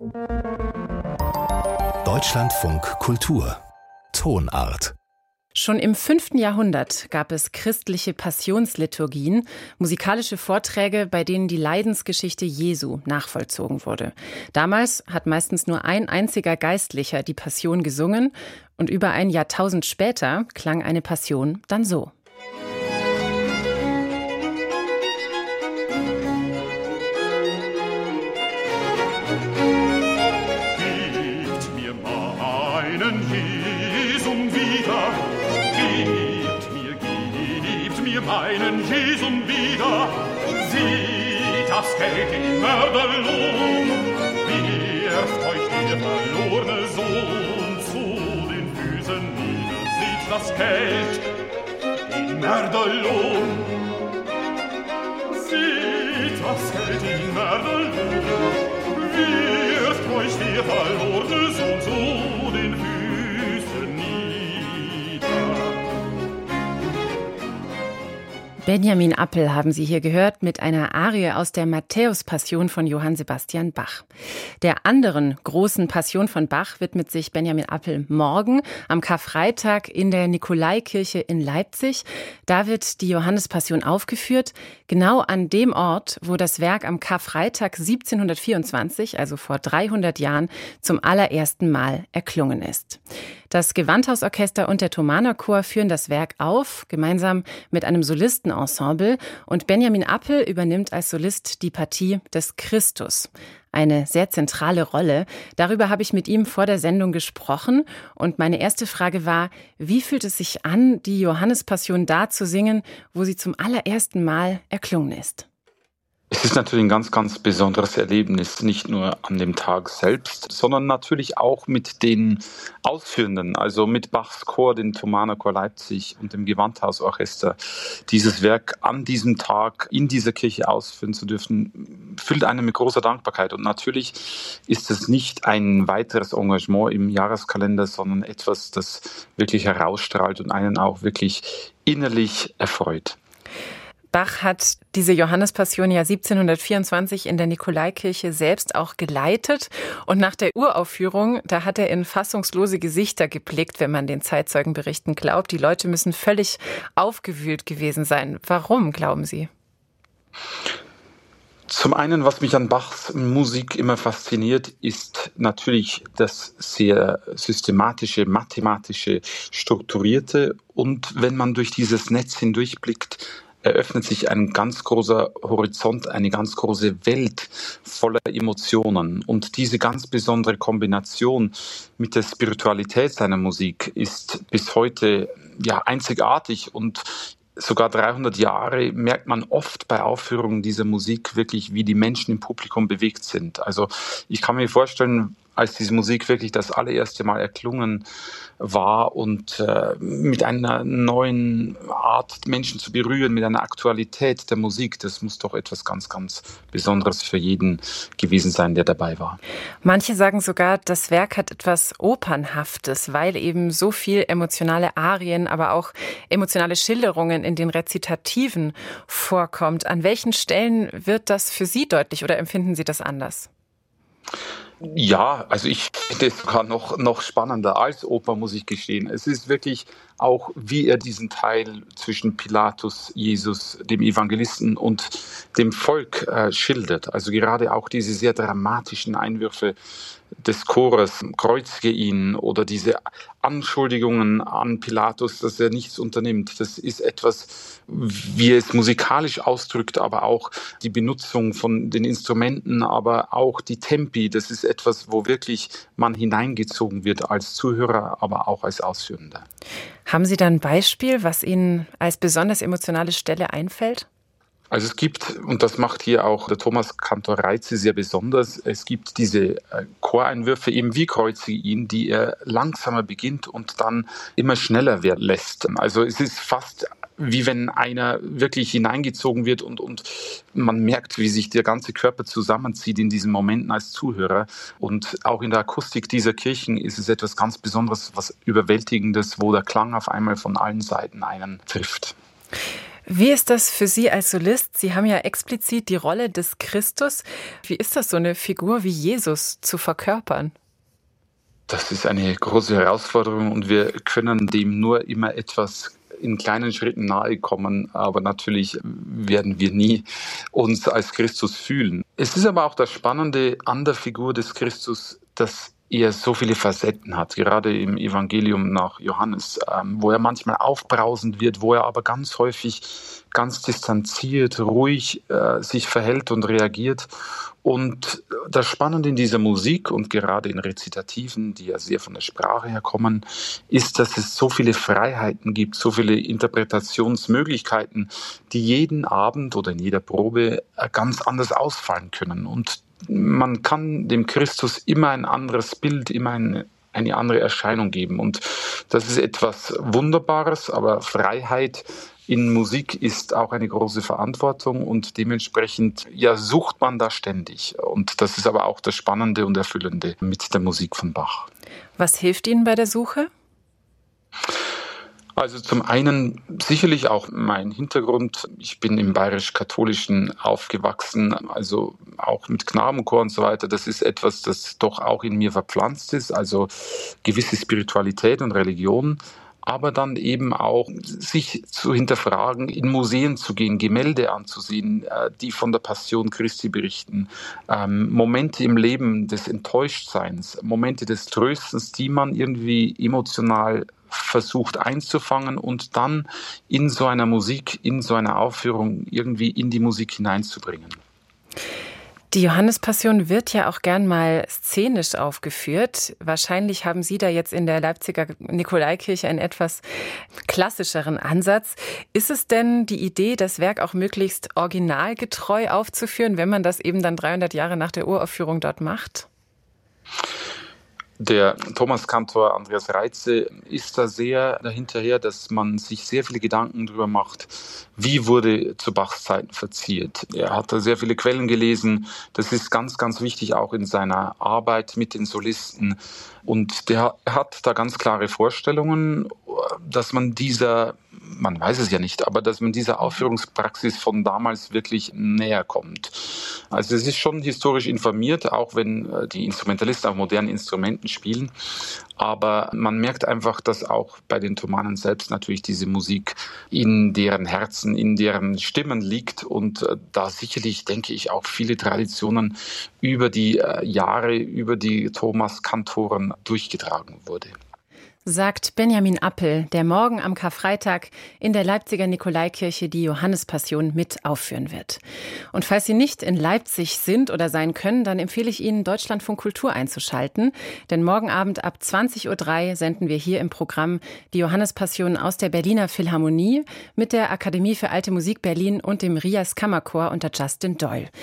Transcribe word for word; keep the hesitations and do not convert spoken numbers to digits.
Deutschlandfunk Kultur Tonart. Schon im fünften Jahrhundert gab es christliche Passionsliturgien, musikalische Vorträge, bei denen die Leidensgeschichte Jesu nachvollzogen wurde. Damals hat meistens nur ein einziger Geistlicher die Passion gesungen und über ein Jahrtausend später klang eine Passion dann so. Meinen Jesum wieder, sieht das Geld in Mörderlohn, wirft euch der verlorene Sohn zu den Füßen nieder, sieht das Geld in Mörderlohn, sieht das Geld in Mörderlohn, wirft euch der verlorene Sohn zu den Füßen nieder. Benjamin Appel haben Sie hier gehört mit einer Arie aus der Matthäus-Passion von Johann Sebastian Bach. Der anderen großen Passion von Bach widmet sich Benjamin Appel morgen am Karfreitag in der Nikolaikirche in Leipzig. Da wird die Johannespassion aufgeführt, genau an dem Ort, wo das Werk am Karfreitag siebzehnhundertvierundzwanzig, also vor dreihundert Jahren, zum allerersten Mal erklungen ist. Das Gewandhausorchester und der Thomaner Chor führen das Werk auf, gemeinsam mit einem Solistenensemble. Und Benjamin Appel übernimmt als Solist die Partie des Christus. Eine sehr zentrale Rolle. Darüber habe ich mit ihm vor der Sendung gesprochen. Und meine erste Frage war, wie fühlt es sich an, die Johannespassion da zu singen, wo sie zum allerersten Mal erklungen ist? Es ist natürlich ein ganz, ganz besonderes Erlebnis, nicht nur an dem Tag selbst, sondern natürlich auch mit den Ausführenden, also mit Bachs Chor, dem Thomaner Chor Leipzig und dem Gewandhausorchester. Dieses Werk an diesem Tag in dieser Kirche ausführen zu dürfen, füllt einen mit großer Dankbarkeit. Und natürlich ist es nicht ein weiteres Engagement im Jahreskalender, sondern etwas, das wirklich herausstrahlt und einen auch wirklich innerlich erfreut. Bach hat diese Johannespassion ja siebzehnhundertvierundzwanzig in der Nikolaikirche selbst auch geleitet. Und nach der Uraufführung, da hat er in fassungslose Gesichter geblickt, wenn man den Zeitzeugenberichten glaubt. Die Leute müssen völlig aufgewühlt gewesen sein. Warum, glauben Sie? Zum einen, was mich an Bachs Musik immer fasziniert, ist natürlich das sehr systematische, mathematische, strukturierte. Und wenn man durch dieses Netz hindurchblickt, eröffnet sich ein ganz großer Horizont, eine ganz große Welt voller Emotionen. Und diese ganz besondere Kombination mit der Spiritualität seiner Musik ist bis heute ja einzigartig. Und sogar dreihundert Jahre merkt man oft bei Aufführungen dieser Musik wirklich, wie die Menschen im Publikum bewegt sind. Also ich kann mir vorstellen, als diese Musik wirklich das allererste Mal erklungen war und äh, mit einer neuen Art, Menschen zu berühren, mit einer Aktualität der Musik, das muss doch etwas ganz, ganz Besonderes für jeden gewesen sein, der dabei war. Manche sagen sogar, das Werk hat etwas Opernhaftes, weil eben so viel emotionale Arien, aber auch emotionale Schilderungen in den Rezitativen vorkommt. An welchen Stellen wird das für Sie deutlich oder empfinden Sie das anders? Ja, also ich finde es sogar noch, noch spannender als Oper, muss ich gestehen. Es ist wirklich auch, wie er diesen Teil zwischen Pilatus, Jesus, dem Evangelisten und dem Volk äh, schildert. Also gerade auch diese sehr dramatischen Einwürfe des Chores, kreuzige ihn, oder diese Anschuldigungen an Pilatus, dass er nichts unternimmt. Das ist etwas, wie er es musikalisch ausdrückt, aber auch die Benutzung von den Instrumenten, aber auch die Tempi. Das ist etwas, wo wirklich man hineingezogen wird als Zuhörer, aber auch als Ausführender. Haben Sie da ein Beispiel, was Ihnen als besonders emotionale Stelle einfällt? Also es gibt, und das macht hier auch der Thomas Kantor-Reitze sehr besonders, es gibt diese Choreinwürfe eben wie Kreuzige ihn, die er langsamer beginnt und dann immer schneller werden lässt. Also es ist fast wie wenn einer wirklich hineingezogen wird und, und man merkt, wie sich der ganze Körper zusammenzieht in diesen Momenten als Zuhörer. Und auch in der Akustik dieser Kirchen ist es etwas ganz Besonderes, was Überwältigendes, wo der Klang auf einmal von allen Seiten einen trifft. Wie ist das für Sie als Solist? Sie haben ja explizit die Rolle des Christus. Wie ist das, so eine Figur wie Jesus zu verkörpern? Das ist eine große Herausforderung und wir können dem nur immer etwas in kleinen Schritten nahe kommen, aber natürlich werden wir nie uns als Christus fühlen. Es ist aber auch das Spannende an der Figur des Christus, dass er so viele Facetten hat, gerade im Evangelium nach Johannes, ähm, wo er manchmal aufbrausend wird, wo er aber ganz häufig ganz distanziert, ruhig äh, sich verhält und reagiert. Und das Spannende in dieser Musik und gerade in Rezitativen, die ja sehr von der Sprache her kommen, ist, dass es so viele Freiheiten gibt, so viele Interpretationsmöglichkeiten, die jeden Abend oder in jeder Probe ganz anders ausfallen können. Und man kann dem Christus immer ein anderes Bild, immer eine, eine andere Erscheinung geben. Und das ist etwas Wunderbares, aber Freiheit in Musik ist auch eine große Verantwortung und dementsprechend ja, sucht man da ständig. Und das ist aber auch das Spannende und Erfüllende mit der Musik von Bach. Was hilft Ihnen bei der Suche? Also zum einen sicherlich auch mein Hintergrund. Ich bin im bayerisch-katholischen aufgewachsen, also auch mit Knabenchor und so weiter. Das ist etwas, das doch auch in mir verpflanzt ist, also gewisse Spiritualität und Religion. Aber dann eben auch sich zu hinterfragen, in Museen zu gehen, Gemälde anzusehen, die von der Passion Christi berichten, Momente im Leben des Enttäuschtseins, Momente des Tröstens, die man irgendwie emotional versucht einzufangen und dann in so einer Musik, in so einer Aufführung irgendwie in die Musik hineinzubringen. Die Johannespassion wird ja auch gern mal szenisch aufgeführt. Wahrscheinlich haben Sie da jetzt in der Leipziger Nikolaikirche einen etwas klassischeren Ansatz. Ist es denn die Idee, das Werk auch möglichst originalgetreu aufzuführen, wenn man das eben dann dreihundert Jahre nach der Uraufführung dort macht? Der Thomaskantor Andreas Reitze ist da sehr dahinterher, dass man sich sehr viele Gedanken darüber macht, wie wurde zu Bachs Zeiten verziert. Er hat da sehr viele Quellen gelesen. Das ist ganz, ganz wichtig auch in seiner Arbeit mit den Solisten. Und der hat da ganz klare Vorstellungen, dass man dieser, man weiß es ja nicht, aber dass man dieser Aufführungspraxis von damals wirklich näher kommt. Also es ist schon historisch informiert, auch wenn die Instrumentalisten auf modernen Instrumenten spielen. Aber man merkt einfach, dass auch bei den Thomanen selbst natürlich diese Musik in deren Herzen, in deren Stimmen liegt und da sicherlich, denke ich, auch viele Traditionen über die Jahre, über die Thomaskantoren durchgetragen wurde. Sagt Benjamin Appel, der morgen am Karfreitag in der Leipziger Nikolaikirche die Johannespassion mit aufführen wird. Und falls Sie nicht in Leipzig sind oder sein können, dann empfehle ich Ihnen, Deutschlandfunk Kultur einzuschalten. Denn morgen Abend ab zwanzig Uhr drei senden wir hier im Programm die Johannespassion aus der Berliner Philharmonie mit der Akademie für Alte Musik Berlin und dem Rias Kammerchor unter Justin Doyle.